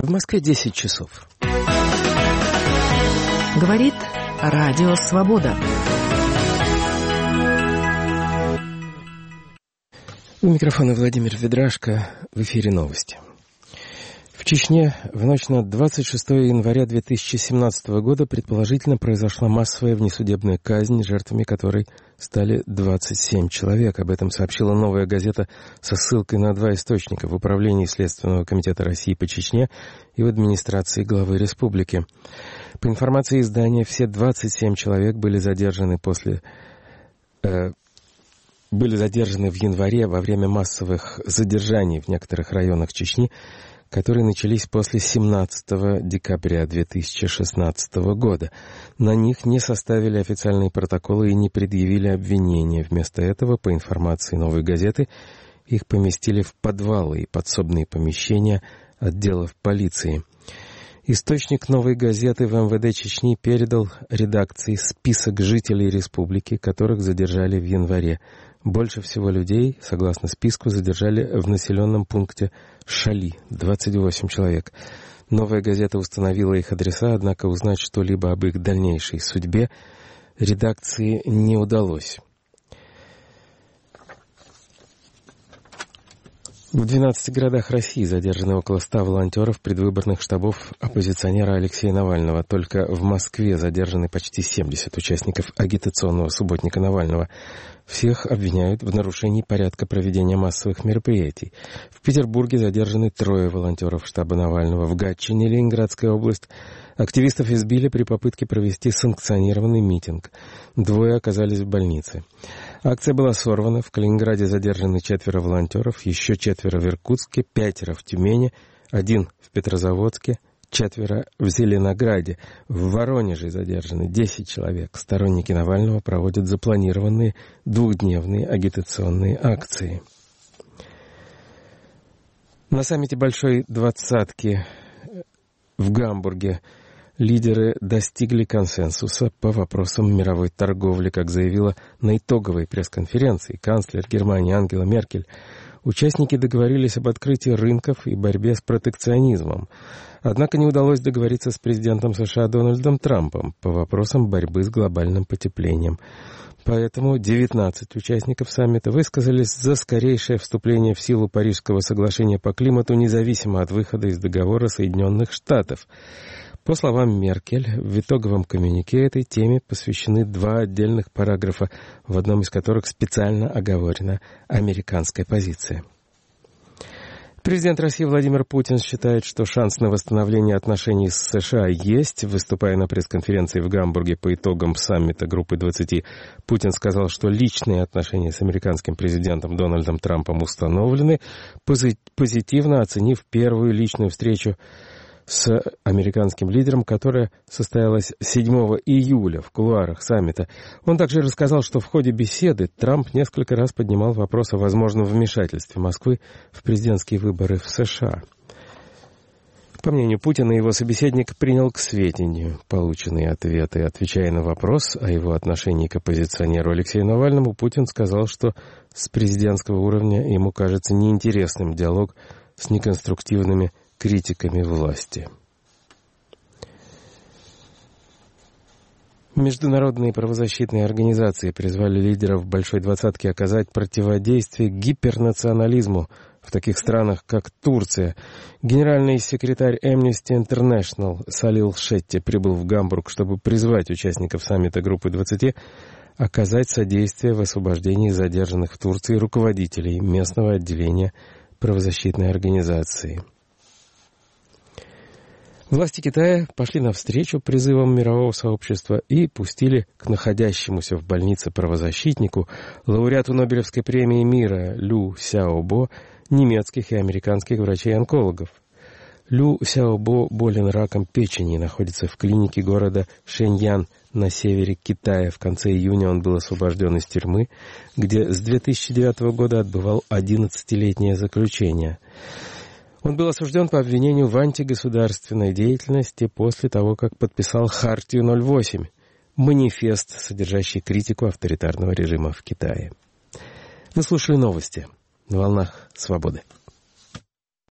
В Москве 10 часов. Говорит Радио Свобода. У микрофона Владимир Ведрашко. В эфире новости. В Чечне в ночь на 26 января 2017 года предположительно произошла массовая внесудебная казнь, жертвами которой стали 27 человек. Об этом сообщила «Новая газета» со ссылкой на два источника в Управлении Следственного комитета России по Чечне и в администрации главы республики. По информации издания, все 27 человек были задержаны в январе во время массовых задержаний в некоторых районах Чечни, которые начались после 17 декабря 2016 года. На них не составили официальные протоколы и не предъявили обвинения. Вместо этого, по информации «Новой газеты», их поместили в подвалы и подсобные помещения отделов полиции. Источник «Новой газеты» в МВД Чечни передал редакции список жителей республики, которых задержали в январе. Больше всего людей, согласно списку, задержали в населенном пункте Шали — 28 человек. «Новая газета» установила их адреса, однако узнать что-либо об их дальнейшей судьбе редакции не удалось. В 12 городах России задержаны около 100 волонтеров предвыборных штабов оппозиционера Алексея Навального. Только в Москве задержаны почти 70 участников агитационного субботника Навального. Всех обвиняют в нарушении порядка проведения массовых мероприятий. В Петербурге задержаны 3 волонтеров штаба Навального. В Гатчине, Ленинградская область, активистов избили при попытке провести санкционированный митинг. 2 оказались в больнице. Акция была сорвана. В Калининграде задержаны 4 волонтеров, еще 4 в Иркутске, 5 в Тюмени, 1 в Петрозаводске, 4 в Зеленограде. В Воронеже задержаны 10 человек. Сторонники Навального проводят запланированные 2-дневные агитационные акции. На саммите Большой Двадцатки в Гамбурге лидеры достигли консенсуса по вопросам мировой торговли, как заявила на итоговой пресс-конференции канцлер Германии Ангела Меркель. Участники договорились об открытии рынков и борьбе с протекционизмом. Однако не удалось договориться с президентом США Дональдом Трампом по вопросам борьбы с глобальным потеплением. Поэтому 19 участников саммита высказались за скорейшее вступление в силу Парижского соглашения по климату, независимо от выхода из договора Соединенных Штатов. По словам Меркель, в итоговом коммюнике этой теме посвящены 2 отдельных параграфа, в одном из которых специально оговорена американская позиция. Президент России Владимир Путин считает, что шанс на восстановление отношений с США есть. Выступая на пресс-конференции в Гамбурге по итогам саммита Группы 20, Путин сказал, что личные отношения с американским президентом Дональдом Трампом установлены, позитивно оценив первую личную встречу с американским лидером, которая состоялась 7 июля в кулуарах саммита. Он также рассказал, что в ходе беседы Трамп несколько раз поднимал вопрос о возможном вмешательстве Москвы в президентские выборы в США. По мнению Путина, его собеседник принял к сведению полученные ответы. Отвечая на вопрос о его отношении к оппозиционеру Алексею Навальному, Путин сказал, что с президентского уровня ему кажется неинтересным диалог с неконструктивными критиками власти. Международные правозащитные организации призвали лидеров Большой Двадцатки оказать противодействие гипернационализму в таких странах, как Турция. Генеральный секретарь Amnesty International Салил Шетти прибыл в Гамбург, чтобы призвать участников саммита Группы 20 оказать содействие в освобождении задержанных в Турции руководителей местного отделения правозащитной организации. Власти Китая пошли навстречу призывам мирового сообщества и пустили к находящемуся в больнице правозащитнику, лауреату Нобелевской премии мира Лю Сяобо, немецких и американских врачей-онкологов. Лю Сяобо болен раком печени и находится в клинике города Шэньян на севере Китая. В конце июня он был освобожден из тюрьмы, где с 2009 года отбывал 11-летнее заключение. Он был осужден по обвинению в антигосударственной деятельности после того, как подписал Хартию 08, манифест, содержащий критику авторитарного режима в Китае. Вы слушали новости на волнах Свободы.